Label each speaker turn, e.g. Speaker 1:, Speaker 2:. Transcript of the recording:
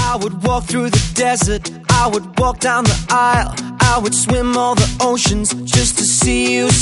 Speaker 1: I would walk through the desert, I would walk down the aisle, I would swim all the oceans just to see you